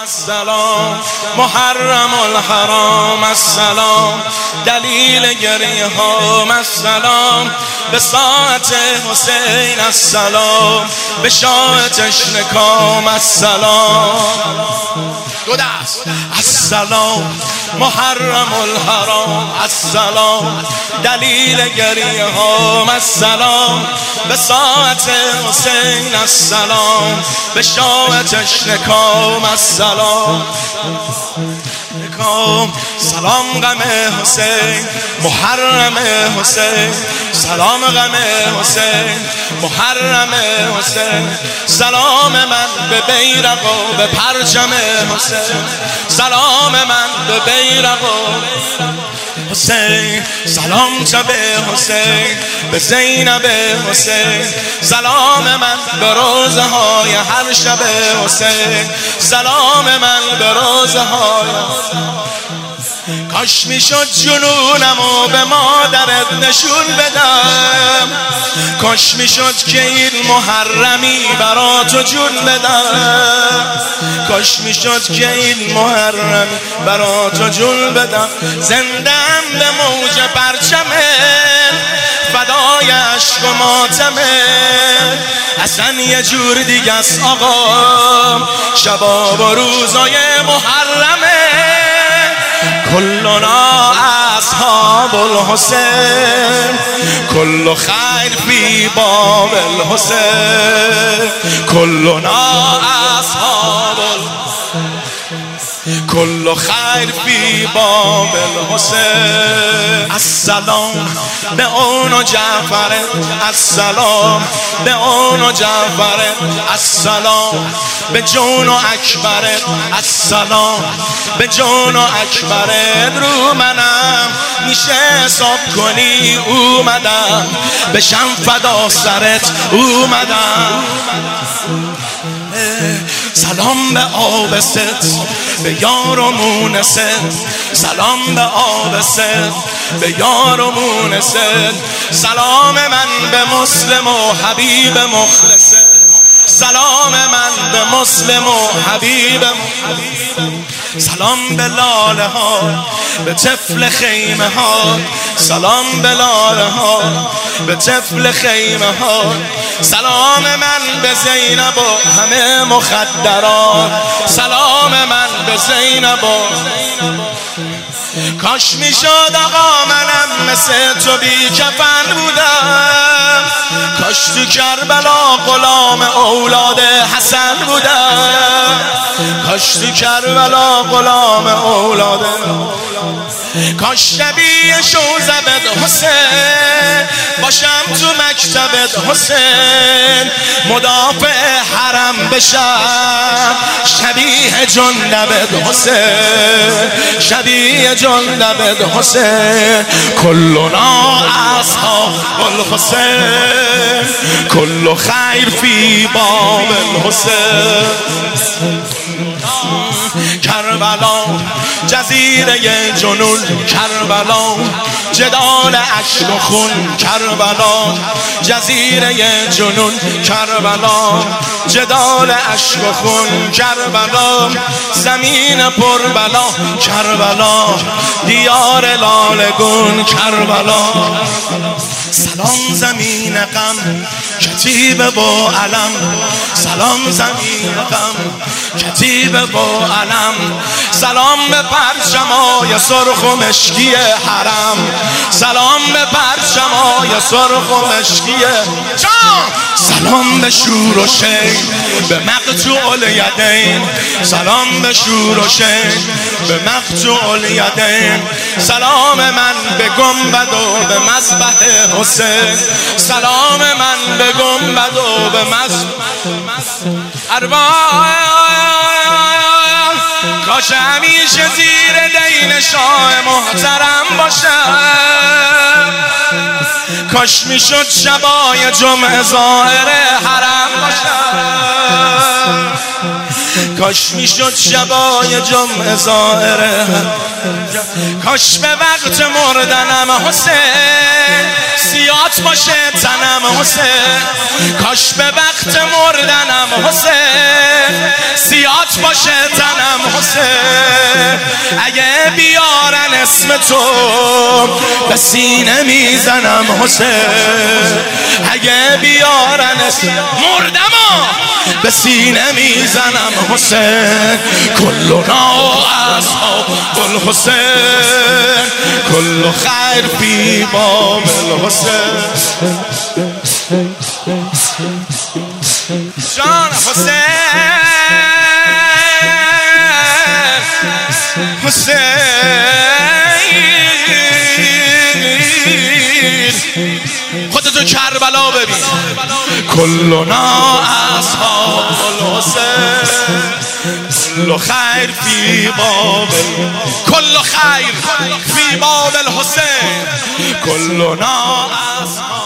السلام محرم الحرام السلام دلیل گریه هام السلام به ساعت حسین السلام به شاه تشنه کام السلام دو دست السلام محرم الحرام السلام دلیل گریه هام السلام به ساعت حسین السلام به شاه تشنه کام السلام سلام غم حسین محرم حسین سلام غم حسین محرم حسین سلام من به بیرق و به پرچم حسین سلام من به بیرق و حسین سلام شب حسین به زینب حسین سلام من به روزه های هر شب حسین سلام من به روزه های کاش میشد جنونمو به مادرت نشون بدم کاش میشد که این محرمی برا تو جون بدم کاش میشد که این محرمی برا تو جون بدم زندم به موج پرچمه فدای عشق و ماتمه اصلا یه جور دیگه است آقا شباب و روزای محرمه كلنا اصحاب الحسین كل خیر فی باب الحسین كلنا اصحاب كل خیر فی باب الحسین السلام به اون و جعفر السلام به اون و جعفر السلام به جون و اکبر السلام به جون و اکبر رو منم میشه حساب کنی اومدم بشم فدا سرت اومدم سلام به آب ست به یار و مونست سلام به آب ست به یار و مونست سلام من به مسلم و حبیب مخلص سلام من به مسلم و حبیب سلام به لاله ها به طفل خیمه ها سلام به لاله ها به طفل خیمه ها سلام من به زینب و همه مخدرات سلام من به زینب و کاش میشد آقا منم مثل تو بی کفن بودم کاش تو کربلا غلام اولاد حسن بودم کاش تو کربلا غلام اولاد کاش شبیه شوزبت حسین باشم تو مکتبت حسین مدافع حرم بشم شبیه جندبت حسین شبیه جندبت حسین کلنا اصحاب الحسین کل خیر فی باب الحسین کربلا جزیره جنون کربلا جدال اشک و خون کربلا جزیره جنون کربلا جدال اشک و خون کربلا زمین پربلا کربلا دیار لالگون کربلا سلام زمین غم کتیبه با علم سلام زمین غم کتیبه با علم سلام به پرچمای سرخ و مشکی حرم سلام به پرچمای سرخ و مشکی جان سلام به شور و شین به مقطوع الیدین سلام به شور و شین به مقطوع الیدین سلام من به گنبد و به مذبح حسین سلام من به گنبد و به کاش همیشه زیر دین شاه محترم باشم کاش میشد شبای جمعه ظاهر حرم باشم کاش میشد شبای جمعه ظاهر کاش به وقت مردنم حسین سیات باشه تنم حسین کاش به وقت مردنم حسین سیات باشه تنم حسین اگه بیارن اسم تو به سینه میزنم حسین اگه بیارن اسم مردما به سینه میزنم حسین کلنا اصحاب الحسین کل خیر فی باب الحسین جان حسین خودتو کربلا ببین کلنا اصحاب الحسین کل خیر فی باب کل خیر فی باب الحسین کلنا اصحاب